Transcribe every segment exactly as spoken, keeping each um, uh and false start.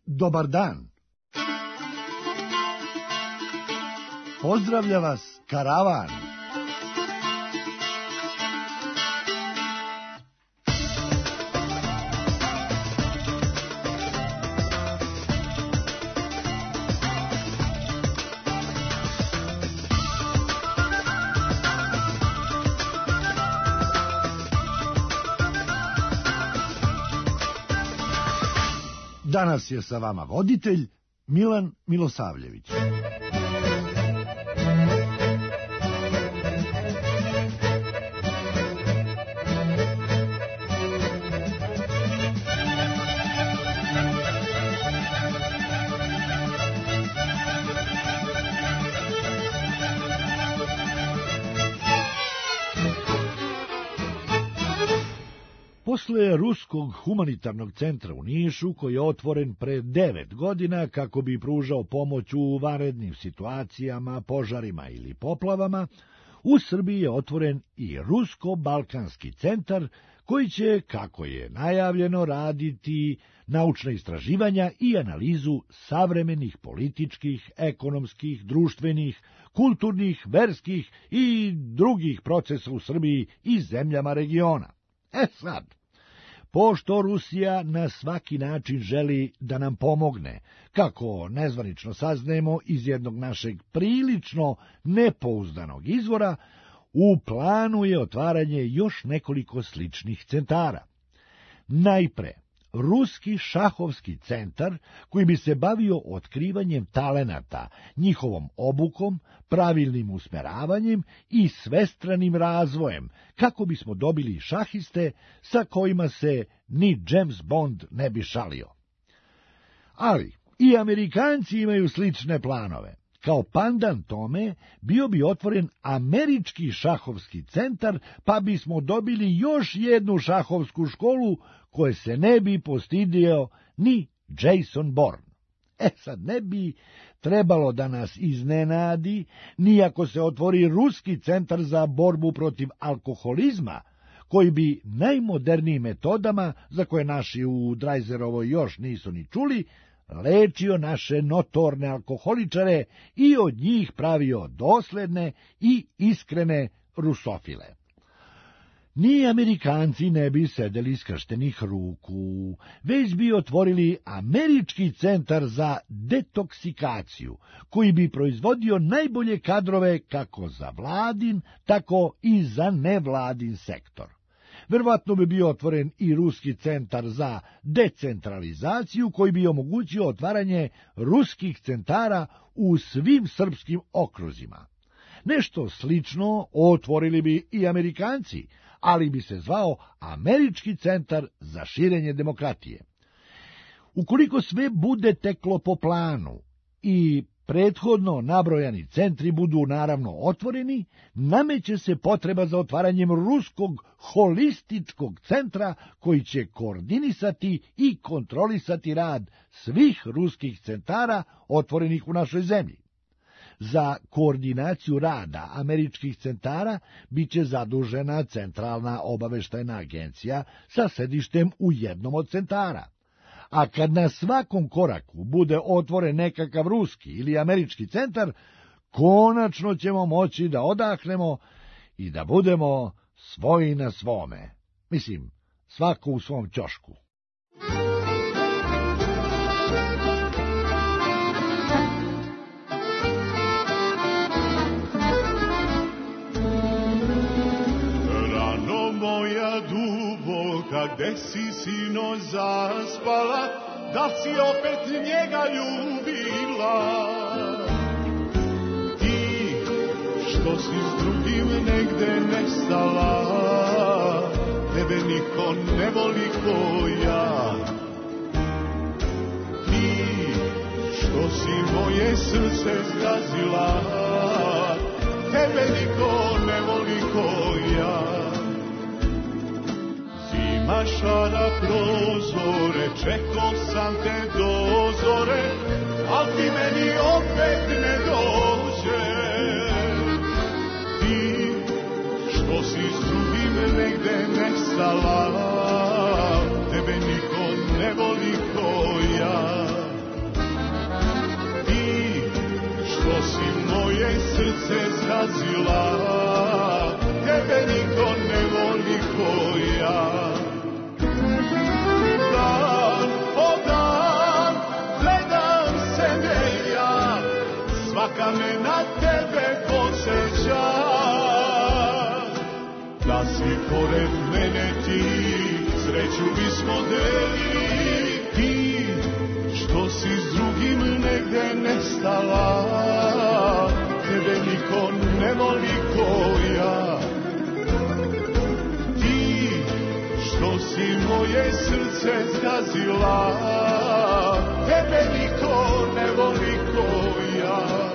dobar dan. Pozdravlja vas karavan. Danas je sa vama voditelj Milan Milosavljević. Posle Ruskog humanitarnog centra u Nišu, koji je otvoren pre devet godina kako bi pružao pomoć u vanrednim situacijama, požarima ili poplavama, u Srbiji je otvoren i Rusko-Balkanski centar, koji će, kako je najavljeno, raditi naučna istraživanja i analizu savremenih političkih, ekonomskih, društvenih, kulturnih, verskih i drugih procesa u Srbiji i zemljama regiona. E sad, pošto Rusija na svaki način želi da nam pomogne, kako nezvanično saznajemo iz jednog našeg prilično nepouzdanog izvora, u planu je otvaranje još nekoliko sličnih centara. Najpre, Ruski šahovski centar, koji bi se bavio otkrivanjem talenata, njihovom obukom, pravilnim usmeravanjem i svestranim razvojem, kako bismo dobili šahiste sa kojima se ni James Bond ne bi šalio. Ali i Amerikanci imaju slične planove. Kao pandan tome bio bi otvoren Američki šahovski centar, pa bismo dobili još jednu šahovsku školu koje se ne bi postidio ni Jason Bourne. E sad, ne bi trebalo da nas iznenadi, ni ako se otvori Ruski centar za borbu protiv alkoholizma, koji bi najmodernijim metodama, za koje naši u Drajzerovoj još nisu ni čuli, lečio naše notorne alkoholičare i od njih pravio dosledne i iskrene rusofile. Ni Amerikanci ne bi sedeli skrštenih ruku, već bi otvorili Američki centar za detoksikaciju, koji bi proizvodio najbolje kadrove kako za vladin, tako i za nevladin sektor. Verovatno bi bio otvoren i Ruski centar za decentralizaciju, koji bi omogućio otvaranje ruskih centara u svim srpskim okruzima. Nešto slično otvorili bi i Amerikanci, ali bi se zvao Američki centar za širenje demokratije. Ukoliko sve bude teklo po planu i prethodno nabrojani centri budu naravno otvoreni, nameće se potreba za otvaranjem Ruskog holističkog centra, koji će koordinisati i kontrolisati rad svih ruskih centara otvorenih u našoj zemlji. Za koordinaciju rada američkih centara biće zadužena Centralna obaveštajna agencija sa sedištem u jednom od centara. A kad na svakom koraku bude otvoren nekakav ruski ili američki centar, konačno ćemo moći da odahnemo i da budemo svoji na svome. Mislim, svako u svom ćošku. Gde si, sino, zaspala, da si opet njega ljubila? Ti, što si s drugim negde nestala, tebe niko ne voli ko ja. Ti, što si moje srce zgazila, tebe niko ne voli ko ja. Mašara prozore, čekao sam te do zore, al ti meni opet ne dođe. Ti, što si s drugim negde nestala, tebe niko ne voli ko ja. moje srce zgazila, tebe niko ne voli ko ja. Dan po dan gledam sebe ja, svaka me na tebe podsjeća. Da si pored mene ti, sreću bismo delili. Ti što si s drugim negde nestala, tebe niko ne voli ko ja. Ti što si moje srce zgazila, tebe niko ne voli ko ja.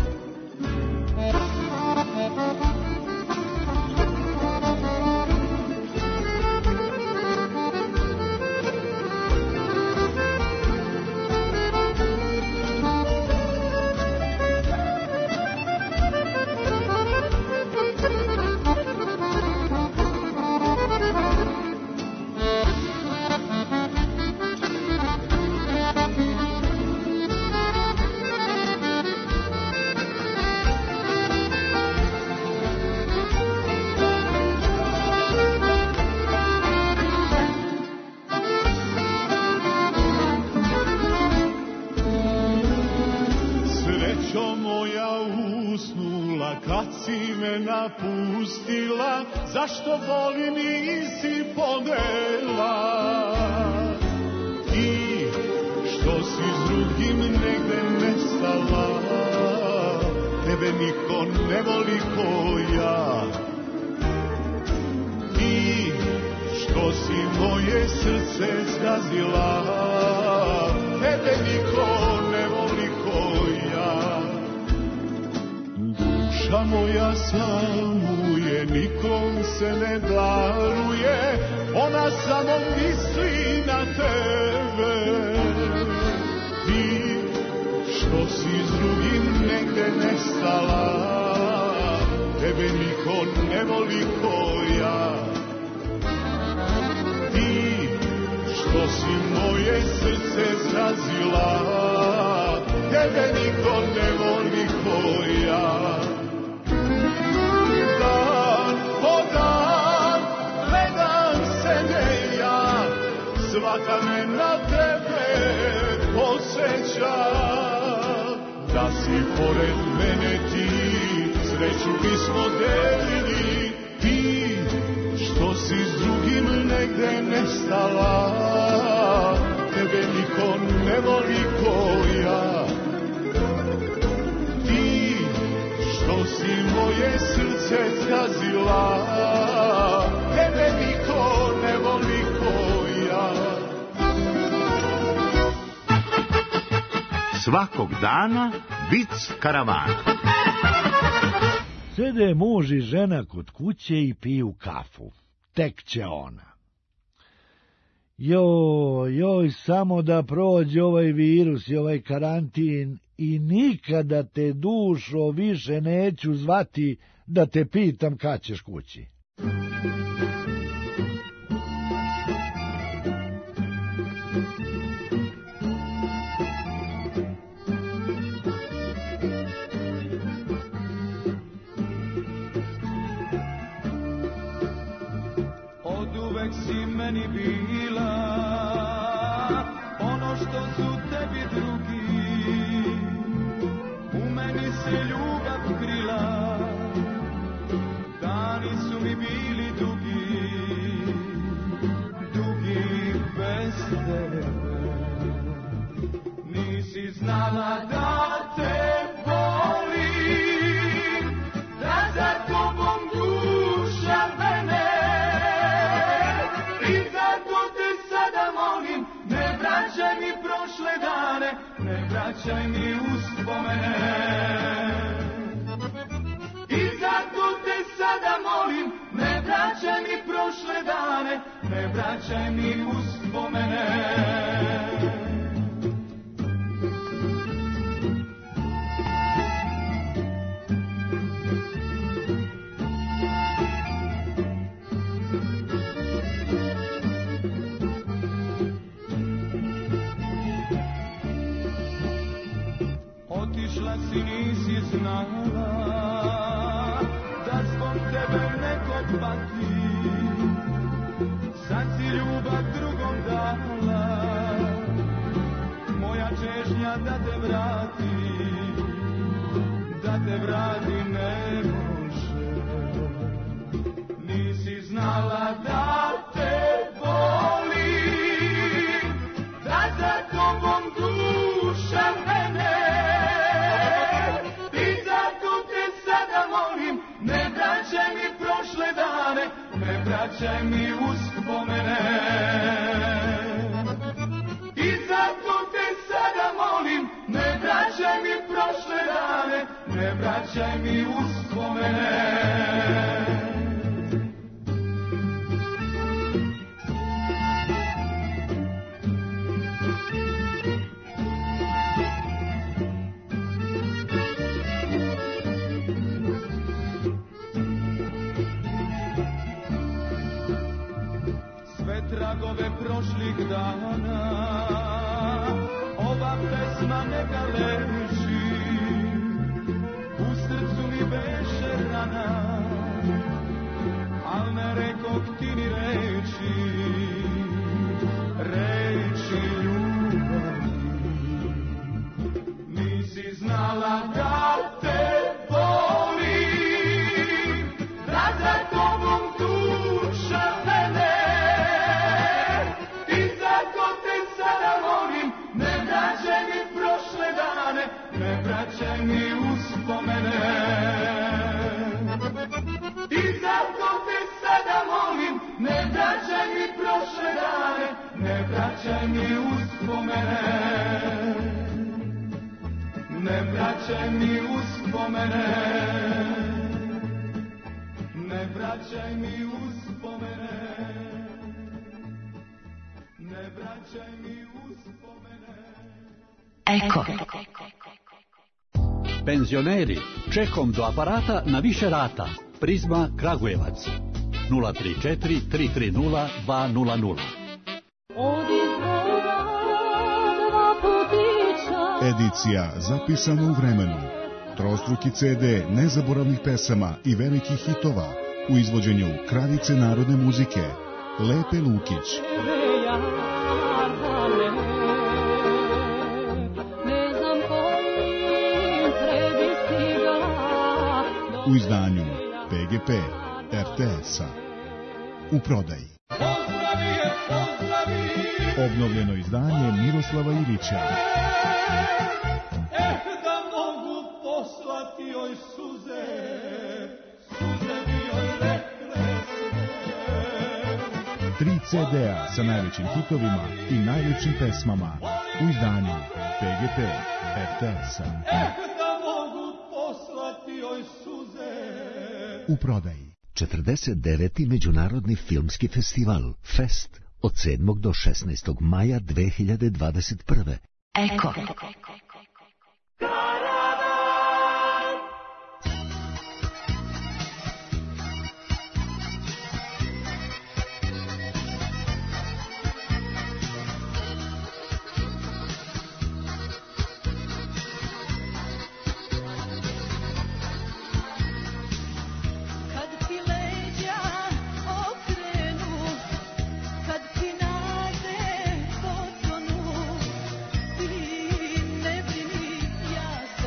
Napustila, zašto boli nisi podela? Ti što si s drugim negde nestala, tebe niko ne voli ko ja. Ti što si moje srce zgazila, tebe niko ne voli ko ja. Duša moja samuje, nikom se ne daruje, ona samo misli na tebe. Ti što si s drugim negde nestala, tebe niko ne voli ko ja. Ti što si moje srce zrazila, tebe niko ne voli ko ja. Dan po dan gledam sebe ja, svaka me na tebe podsjeća. Da si pored mene ti, sreću bismo delili. Ti što si s drugim negde nestala, tebe niko ne voli ko ja. Ti što si moje srce zgazila, tebe niko ne voli ko ja. Svakog dana vic karavana. Sede muž i žena kod kuće i piju kafu. Tek će ona. Joj, joj, samo da prođe ovaj virus i ovaj karantin i nikada te, dušo, više neću zvati da te pitam kad ćeš kući. Oduvek si meni bila ono što su tebi drugi, u meni se ljubav krila, dani su mi bili dugi, dugi bez tebe. Nisi znala da te volim, da za tobom duša vene. Vraćaj mi prošle dane, ne vraćaj mi uspomene. I zato te sada molim, ne vraćaj mi prošle dane, ne vraćaj mi uspomene. otišla si, nisi znala da zbog tebe neko pati. Sad si ljubav drugom dala, moja čežnja da te vrati, da te vrati ne može. Nisi znala da te voli, da za tobom duša mene. I zato te sada molim, ne vraćaj mi prošle dane, ne vraćaj mi uspomene. I zato te sada molim, ne vraćaj mi prošle dane, ne vraćaj mi uspomene. Tragove prošlih dana, ova pesma neka leži, u srcu mi beše rana, al ne rekog ti ni reči, reči ljubavi. Nisi znala da te voli, da za tobom duša mene. Ne vraćaj mi uspomene. I zato te sada molim, ne vraćaj mi prošle dane, ne vraćaj mi uspomene. Ne vraćaj mi uspomene. Ne vraćaj mi uspomene. Ne vraćaj mi uspomene. Eko. Penzioneri, čekom do aparata na više rata. Prizma Kragujevac. nula tri četiri tri tri nula dva nula nula. Edicija zapisana u vremenu. Trostruki ce de nezaboravnih pesama i velikih hitova u izvođenju kraljice narodne muzike Lepe Lukić. U izdanju pe ge pe er te es-a. U prodaji. Obnovljeno izdanje Miroslava Ilića. Eh, da mogu poslati joj suze, suze bi joj rekle sve. Tri ce de-a sa najvećim hitovima i najljepšim pesmama. U izdanju pe ge pe er te es-a. Eh, da mogu poslati joj suze. U prodaji. četrdeset deveti Međunarodni filmski festival Fest od sedmog do šesnaestog maja dve hiljade dvadeset prve. Eko. Kad ti nade potonu, ti ne brini, ja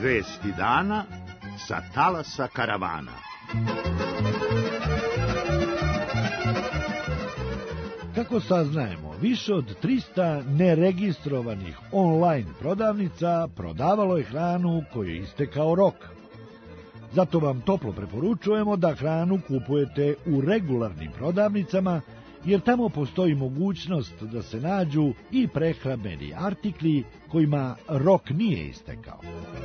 Vesti dana sa talasa karavana. Kako saznajemo, više od trista neregistrovanih online prodavnica prodavalo je hranu koju je istekao rok. Zato vam toplo preporučujemo da hranu kupujete u regularnim prodavnicama, jer tamo postoji mogućnost da se nađu i prehrambeni artikli kojima rok nije istekao.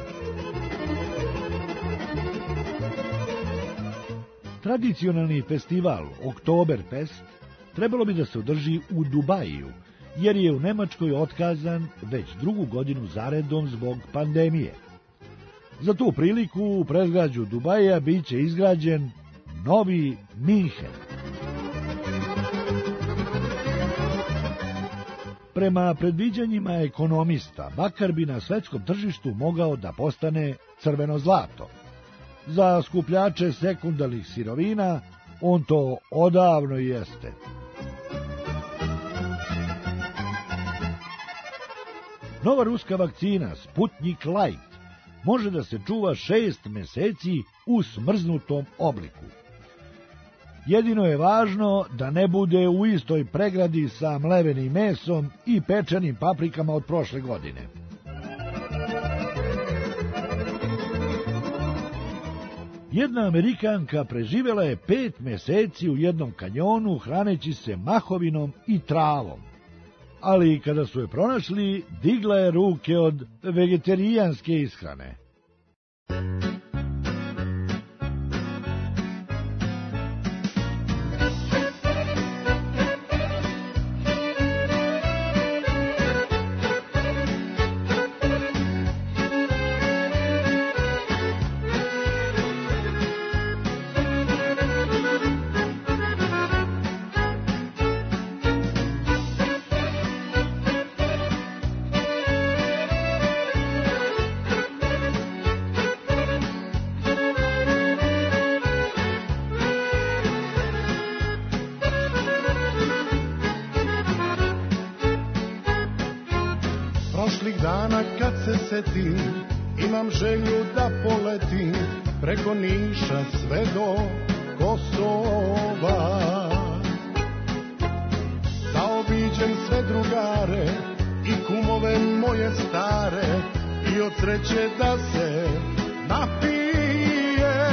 Tradicionalni festival Oktoberfest trebalo bi da se održi u Dubaju, jer je u Nemačkoj otkazan već drugu godinu zaredom zbog pandemije. Za tu priliku u predgrađu Dubaja biće izgrađen novi Minhen. Prema predviđanjima ekonomista, bakar bi na svetskom tržištu mogao da postane crveno zlato. Za skupljače sekundarnih sirovina on to odavno jeste. Nova ruska vakcina Sputnik Light može da se čuva šest meseci u smrznutom obliku. Jedino je važno da ne bude u istoj pregradi sa mlevenim mesom i pečenim paprikama od prošle godine. Jedna Amerikanka preživjela je pet meseci u jednom kanjonu hraneći se mahovinom i travom. Ali kada su je pronašli, digla je ruke od vegetarijanske ishrane. Prošlih dana kad se setim, imam želju da poletim preko Niša sve do Kosova. Da obiđem sve drugare i kumove moje stare i od sreće da se napije.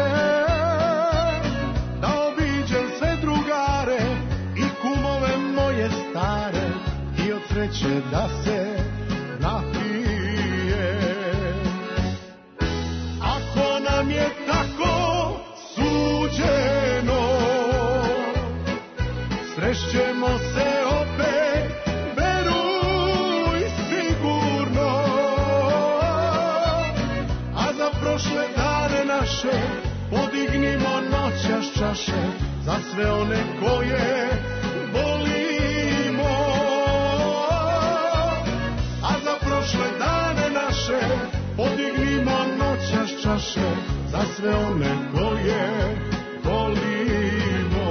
Da obiđem sve drugare i kumove moje stare i od sreće da se napije. Ako nam je tako suđeno, srećemo se opet, veruj sigurno. A za prošle dane naše podignimo noćas čaše za sve one koje volimo. Prošle dane naše podignimo noćas čaše za sve one koje volimo.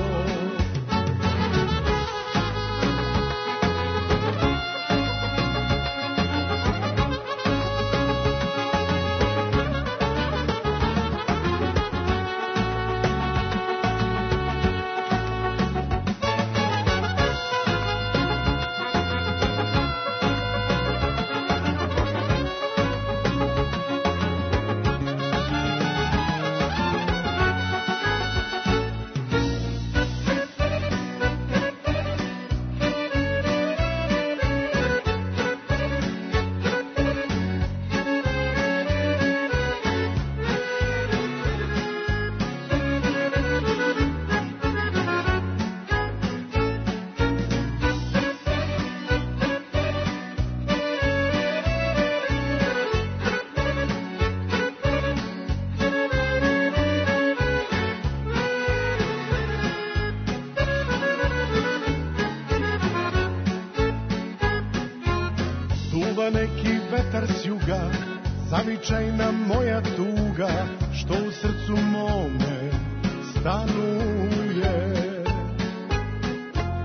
Neki vetar s juga, zavičajna moja tuga, što u srcu mome stanuje.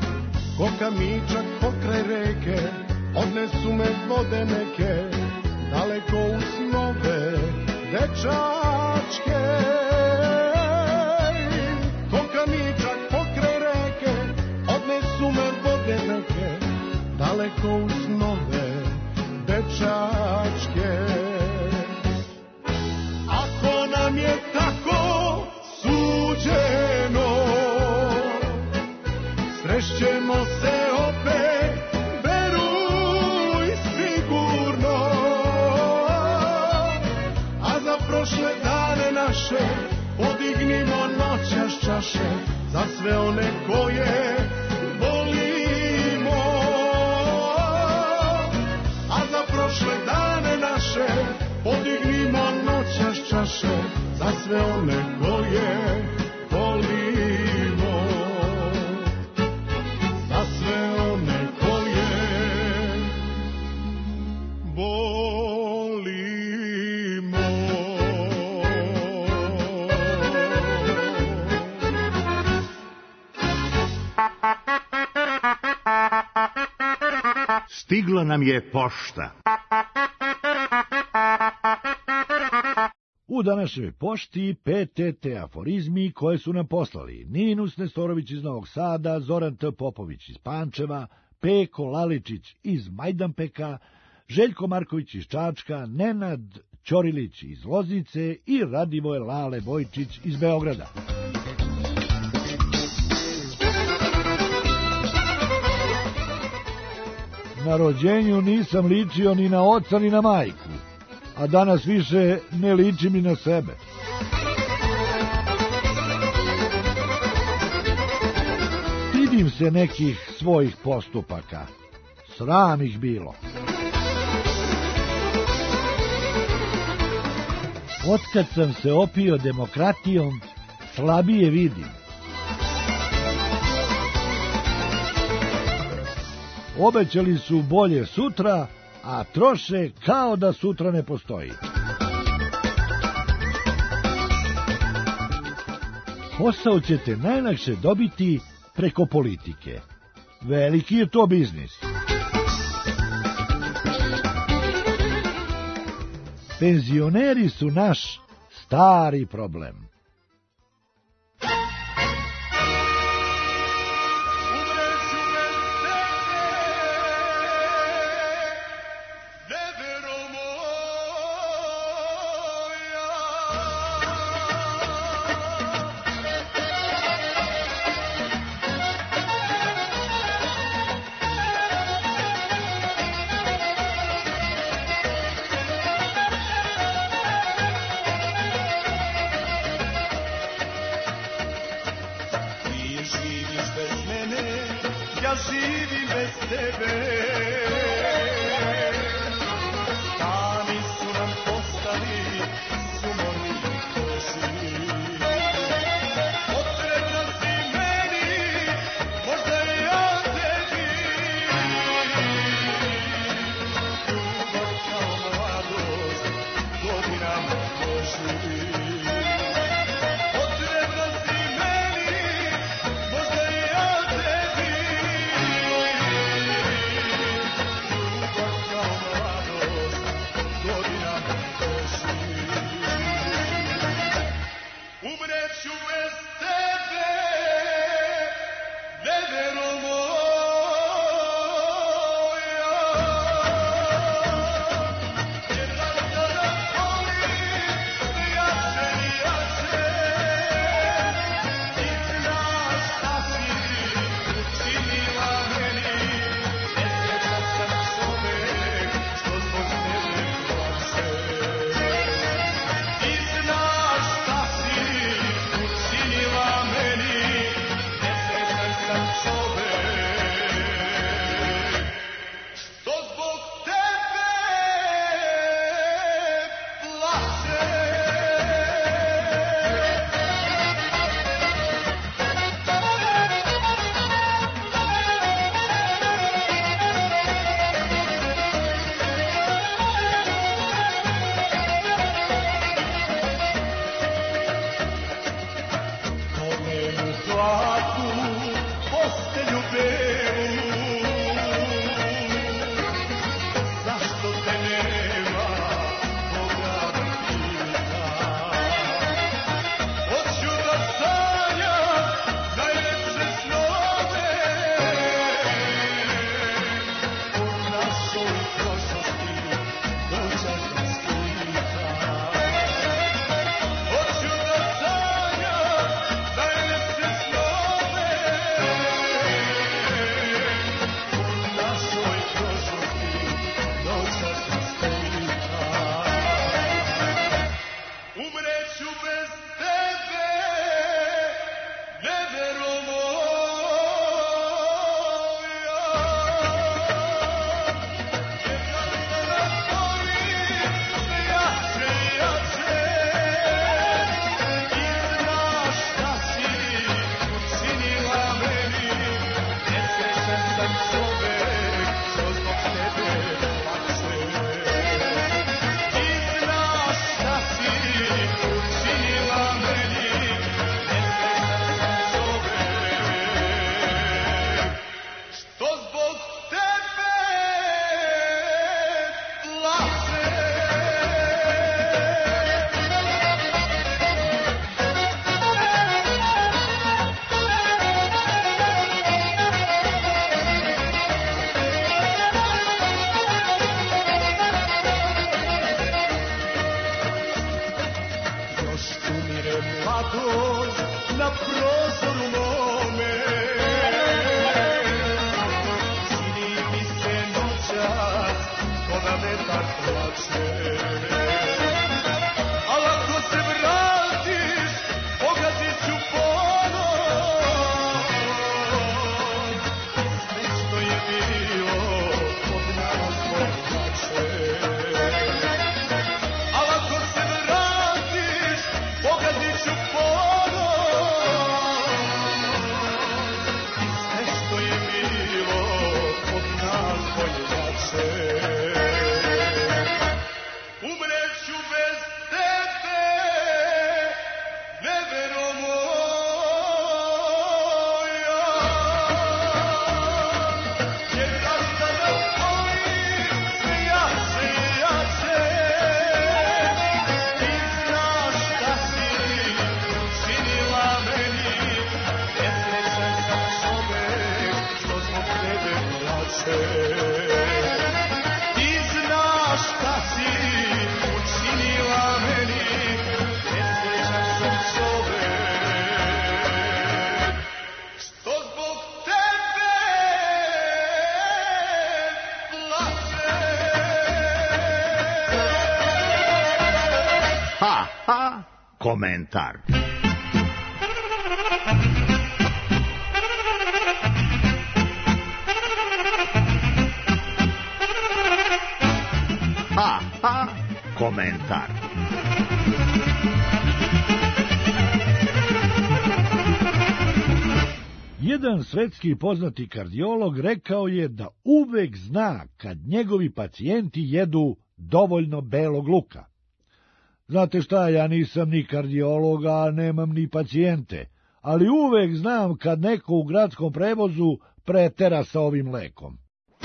Ko kamičak pokraj reke, odnesu me vode neke, daleko u snove dečačke. Ko kamičak pokraj reke, odnesu me vode neke, daleko u snove dečačke. Ako nam je tako suđeno, srešćemo se opet, veruj sigurno. A za prošle dane naše podignimo noćas čaše, za sve one koje volimo. A za prošle dane naše podignimo noćas čaše, za sve one koje volimo. Za sve one koje volimo. Stigla nam je pošta. U današnjoj pošti P T T aforizmi koje su nam poslali Ninus Nestorović iz Novog Sada, Zoran T. Popović iz Pančeva, Peko Laličić iz Majdanpeka, Željko Marković iz Čačka, Nenad Ćorilić iz Loznice i Radivoje Lale Vojčić iz Beograda. Na rođenju nisam ličio ni na oca ni na majku, a danas više ne ličim ni na sebe. Stidim se nekih svojih postupaka. Sram ih bilo. Otkad sam se opio demokratijom, slabije vidim. Obećali su bolje sutra, a troše kao da sutra ne postoji. Posao ćete najlakše dobiti preko politike. Veliki je to biznis. Penzioneri su naš stari problem. mladost na prozoru mome. Čini mi se noćas ko da vetar plače. Al ako se vratiš, pogazit ću ponos. Sve što je bilo od nas pogače. Al ako se vratiš, pogazit ću ponos. Sve što je bilo od nas pogače. Umreću bez tebe, nevero moja, jer rastana tvojim sve jače i jače. Ti znaš šta si učinila meni, nesrećan sam čovek što zbog tebe plače. Ti znaš šta si učinila meni, nesrećan sam čovek što zbog tebe plače. Ha, ha, komentar. Ha, ha, komentar. Jedan svetski poznati kardiolog rekao je da uvek zna kad njegovi pacijenti jedu dovoljno belog luka. Znate šta, ja nisam ni kardiolog, a nemam ni pacijente, ali uvek znam kad neko u gradskom prevozu pretera sa ovim lekom.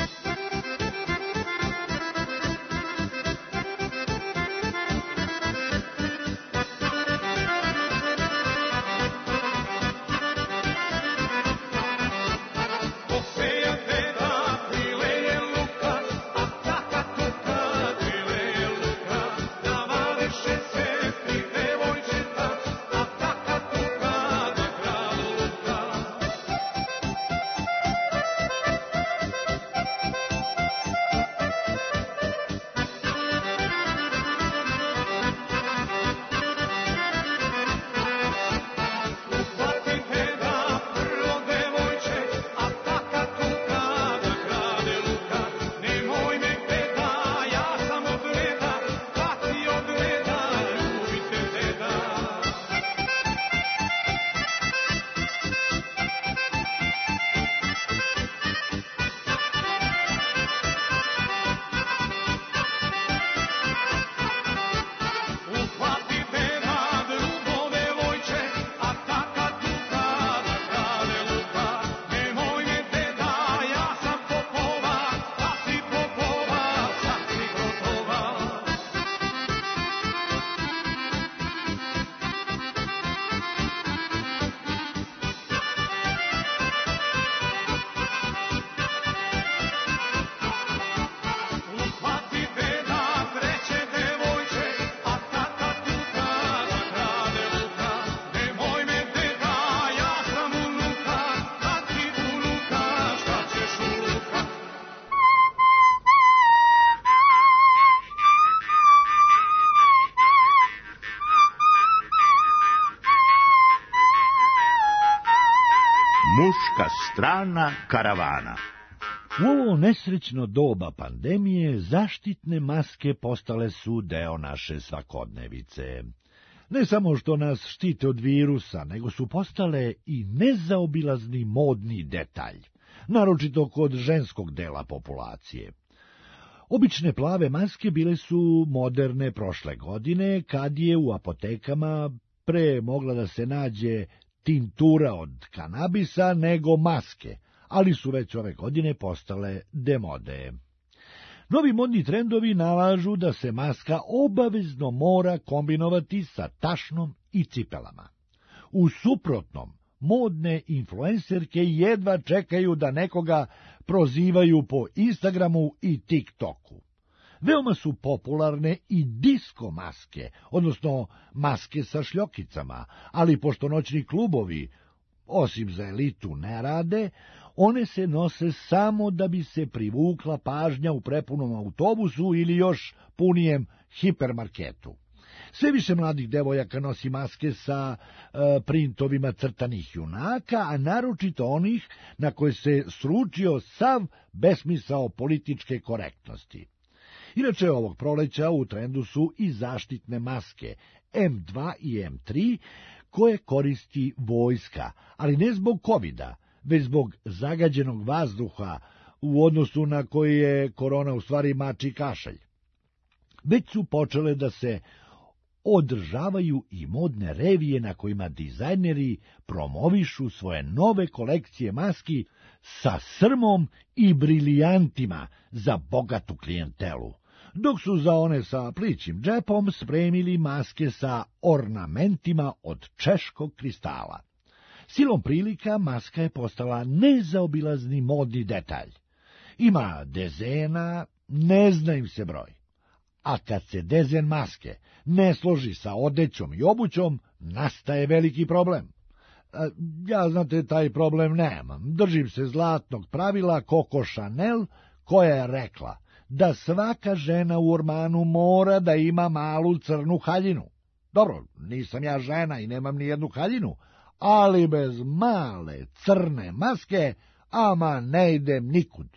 Muška strana karavana. U ovo nesrećno doba pandemije zaštitne maske postale su deo naše svakodnevice. Ne samo što nas štite od virusa, nego su postale i nezaobilazni modni detalj, naročito kod ženskog dela populacije. Obične plave maske bile su moderne prošle godine, kad je u apotekama pre mogla da se nađe tintura od kanabisa nego maske, ali su već ove godine postale demode. Novi modni trendovi nalažu da se maska obavezno mora kombinovati sa tašnom i cipelama. U suprotnom, modne influencerke jedva čekaju da nekoga prozivaju po Instagramu i TikToku. Veoma su popularne i disko maske, odnosno maske sa šljokicama, ali pošto noćni klubovi, osim za elitu, ne rade, one se nose samo da bi se privukla pažnja u prepunom autobusu ili još punijem hipermarketu. Sve više mladih devojaka nosi maske sa e, printovima crtanih junaka, a naročito onih na koje se sručio sav besmisao političke korektnosti. Inače, ovog proleća u trendu su i zaštitne maske em dva i em tri, koje koristi vojska, ali ne zbog kovida, već zbog zagađenog vazduha u odnosu na koji je korona u stvari mačji kašalj. Već su počele da se održavaju i modne revije na kojima dizajneri promovišu svoje nove kolekcije maski sa srmom i brilijantima za bogatu klijentelu, dok su za one sa plićim džepom spremili maske sa ornamentima od češkog kristala. Silom prilika maska je postala nezaobilazni modni detalj. Ima dezena, ne zna im se broj. A kad se dezen maske ne složi sa odećom i obućom, nastaje veliki problem. Ja, znate, taj problem nemam. Držim se zlatnog pravila Coco Chanel, koja je rekla da svaka žena u ormanu mora da ima malu crnu haljinu. Dobro, nisam ja žena i nemam ni jednu haljinu, ali bez male crne maske, ama ne idem nikud.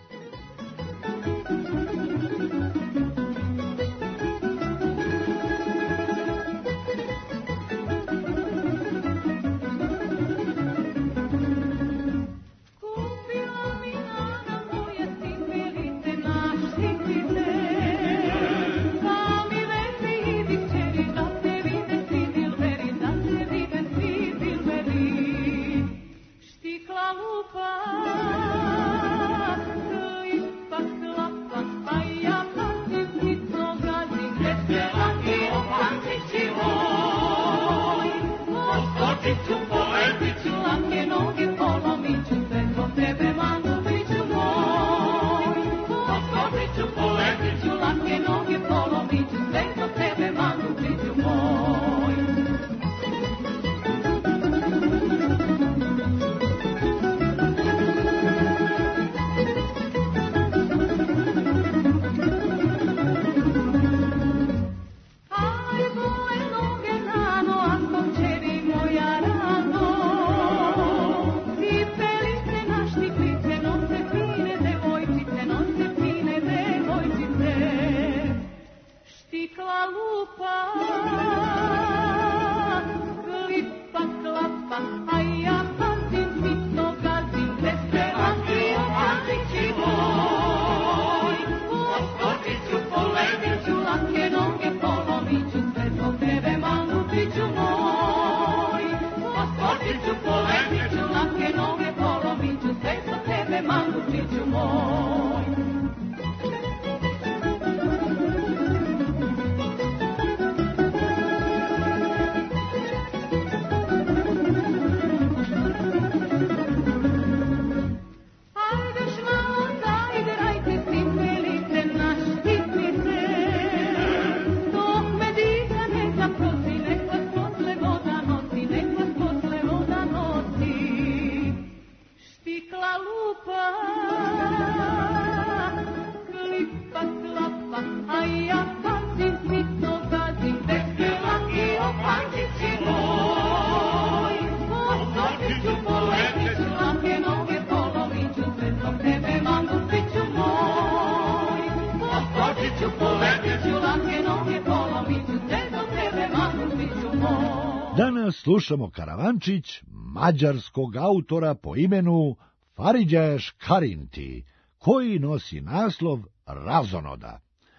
Danas slušamo Karavančić mađarskog autora po imenu Faridješ Karinti, koji nosi naslov Razonoda.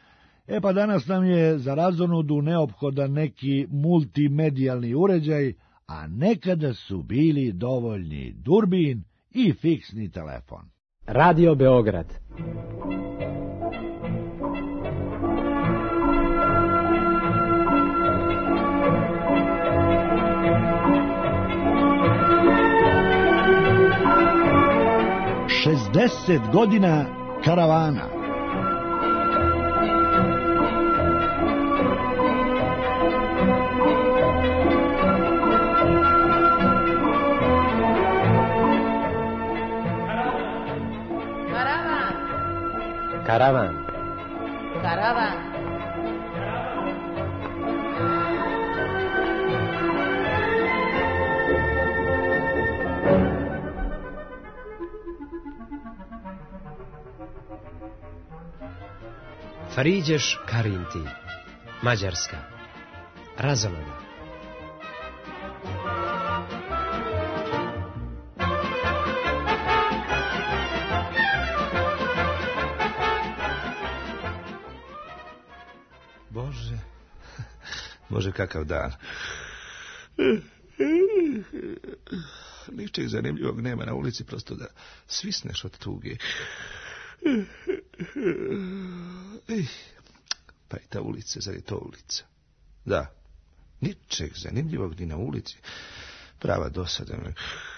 E pa danas nam je za razonodu neophodan neki multimedijalni uređaj, a nekada su bili dovoljni durbin i fiksni telefon. Radio Beograd. šezdeset godina karavana. Karavan. Karavan. Friđeš Karinti, Mađarska. Razonoda. Bože, Bože, kakav dan. Ničeg zanimljivog nema na ulici, prosto da svisneš od tuge. Ej, pa i ta ulica, zar je to ulica? Da, ničeg zanimljivog ni na ulici. Prava dosada me.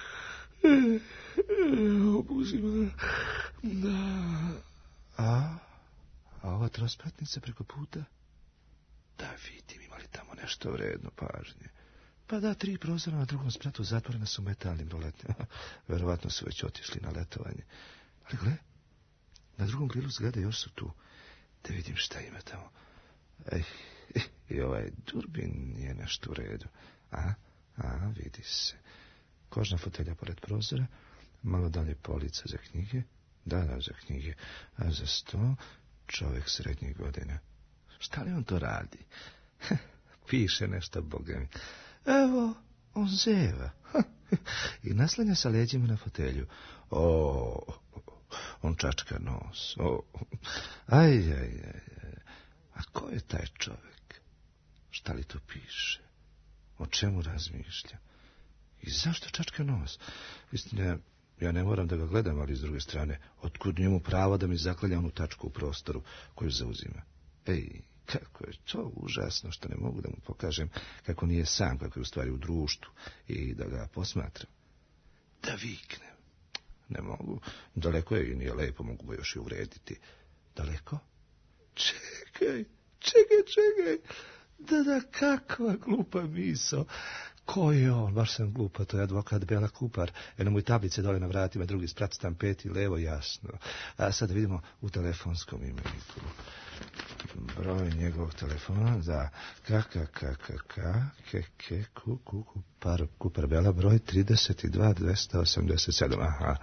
Obuzima. Da. A? A ova trospratnica preko puta? Da vidim, ima li tamo nešto vredno pažnje. Pa da, tri prozora na drugom spratu zatvorena su metalnim roletnjama. Verovatno su već otišli na letovanje. Ali gle, na drugom krilu zgrade još su tu. Da vidim šta ima tamo. Ej, i ovaj durbin je nešto u redu. A, a, vidi se. Kožna fotelja pored prozora, malo dalje polica za knjige. Da, da, za knjige. A za sto čovjek srednjih godina. Šta li on to radi? Piše nešto, boga mi. Evo, on zeva. I naslanja sa leđima na fotelju. O, on čačka nos. O, aj, aj, aj. A ko je taj čovjek? Šta li to piše? O čemu razmišlja? I zašto čačka nos? Istina, ja ne moram da ga gledam, ali s druge strane, otkud njemu pravo da mi zaklanja onu tačku u prostoru koju zauzima? Ej, kako je to užasno što ne mogu da mu pokažem kako nije sam, kako je u stvari u društvu i da ga posmatram. Da viknem. Ne mogu. Daleko je i nije lepo, mogu ga još i uvrediti. Daleko? Čekaj, čekaj, čekaj. Da, da, kakva glupa misao. Ko je on? Baš sam glupa, to je advokat Bela Kupar. Eno mu i tablice dole na vratima, drugi sprat stampeti, levo, jasno. A sad vidimo u telefonskom imeniku. Broj njegovog telefona, da, k, k, k, k, k, k, k, ku, ku, kupar, Kupar Bela, broj trideset dva dvesta osamdeset sedam, aha.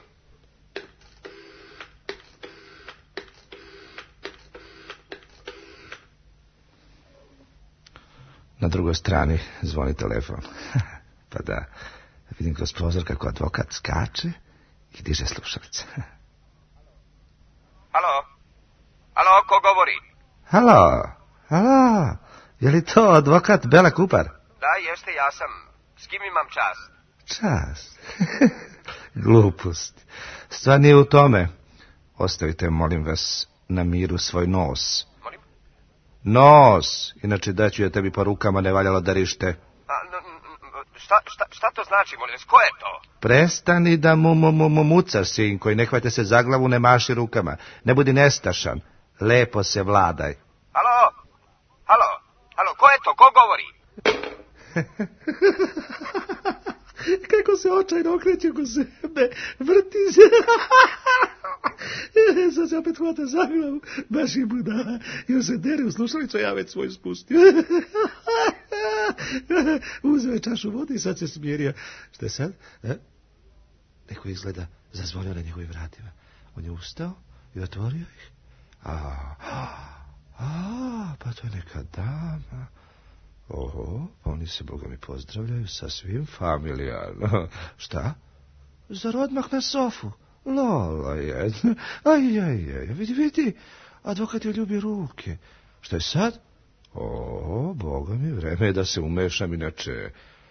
Na drugoj strani zvoni telefon. Pa da, vidim kroz prozor kako advokat skače i diže slušalice. Halo? Halo, ko govori? Halo, halo, je li to advokat Bela Kupar? Da, jeste, ja sam. S kim imam čast? Čast? Glupost. Stvar nije u tome. Ostavite, molim vas, na miru svoj nos. Molim? Nos, inače daću ja tebi po rukama, ne valjalo da rište. A, n, n, šta, šta, šta to znači, molim vas, ko je to? Prestani da mu, mu, mu, mu mucaš, sinko, i ne hvajte se za glavu, ne maši rukama. Ne budi nestašan. Lepo se vladaj. Halo? Halo? Halo, ko je to? Ko govori? Kako se očajno okreće oko sebe, vrti se. Sad se opet hvata za glavu, baš je budala. Još se dere u slušalicu, ja već svoj spustio. Uzeo je čašu vode i sad se smirio. Šta je sad? E? Neko izgleda zazvonio na njegovim vratima. On je ustao i otvorio ih. A, a, pa to je neka dama. Oho, oni se, Boga mi, pozdravljaju sa svim familijarno. Šta? Zar odmah na sofu? Lola jedna. Aj, aj, aj, vidi, vidi. Advokat joj ljubi ruke. Šta je sad? O, Boga mi, vreme je da se umešam, inače...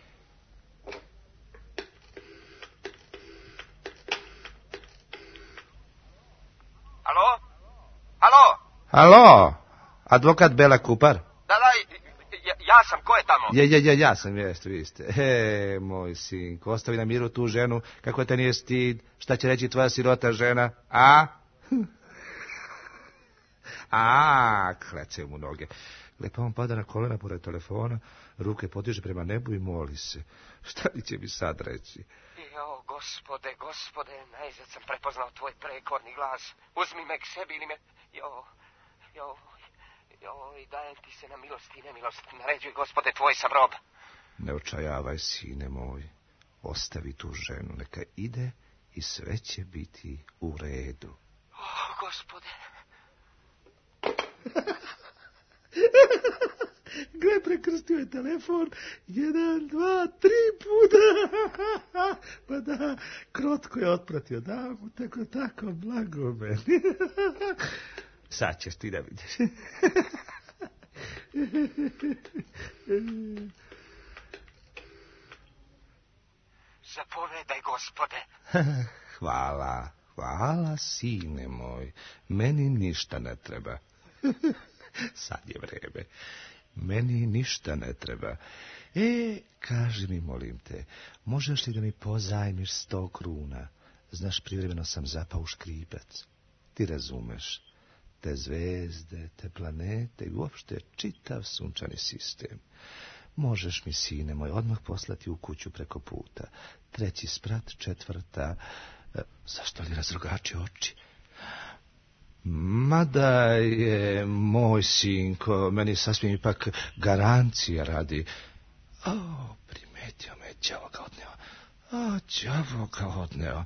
Halo? Halo? Halo? Advokat Bela Kupar? Da, da, ja, ja sam, ko je tamo? Je, je, je, ja sam, jest, vi ste. E, moj sinko, ostavi na miru tu ženu, kako te nije stid, šta će reći tvoja sirota žena, a? A, klece mu noge. Lepa on pada na kolena pored telefona, ruke podiže prema nebu i moli se. Šta li će mi sad reći? Jo, gospode, gospode, najzad sam prepoznao tvoj prekorni glas. Uzmi me k sebi ili me... Jo, jo, jo, i dajem ti se na milost i nemilost. Naređuj, gospode, tvoj sam rob. Ne očajavaj, sine moj. Ostavi tu ženu, neka ide i sve će biti u redu. O, gospode. Gle, prekrstio je telefon. Jedan, dva, tri puta. Pa da, krotko je otpratio damu, tako, tako, blago meni. Sad ćeš ti da vidiš. Zapovedaj, gospode. Hvala, hvala, sine moj. Meni ništa ne treba. Sad je vreme. Meni ništa ne treba. E, kaži mi, molim te, možeš li da mi pozajmiš sto kruna? Znaš, privremeno sam zapao u škripac. Ti razumeš. Te zvezde, te planete i uopšte čitav sunčani sistem. Možeš mi, sine moj, odmah poslati u kuću preko puta. Treći sprat, četvrta... E, zašto li razrogači oči? Mada je moj sinko, meni sasvim ipak garancija radi. O, primetio me, đavo ga odneo. O, đavo ga odneo.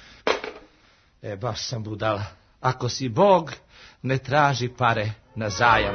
E, baš sam budala. Ako si Bog, ne traži pare na zajam.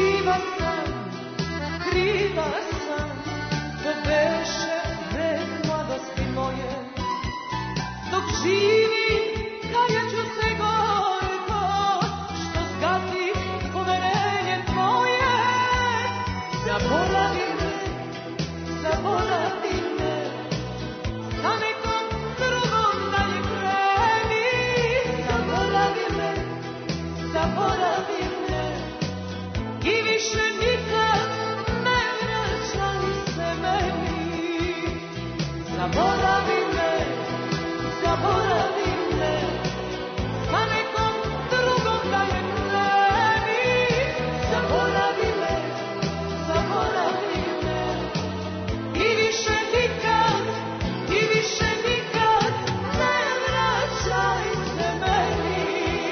Kriva sam, to beše vredno zaboravi me, zaboravi me, sa nekom drugom da me kreni, zaboravi me, zaboravi me, i više nikad, i više nikad ne vraćaj se meni.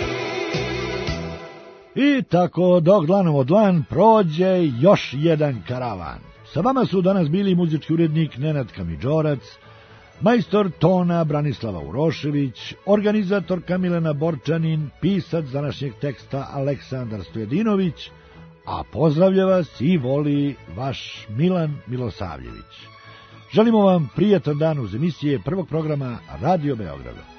I tako dok dlanom od dlan prođe još jedan karavan. Sa vama su danas bili muzički urednik Nenad Kamidžorac, majstor tona Branislava Urošević, organizatorka Milena Borčanin, pisac današnjeg teksta Aleksandar Stojedinović, a pozdravlja vas i voli vaš Milan Milosavljević. Želimo vam prijatan dan uz emisije prvog programa Radio Beograda.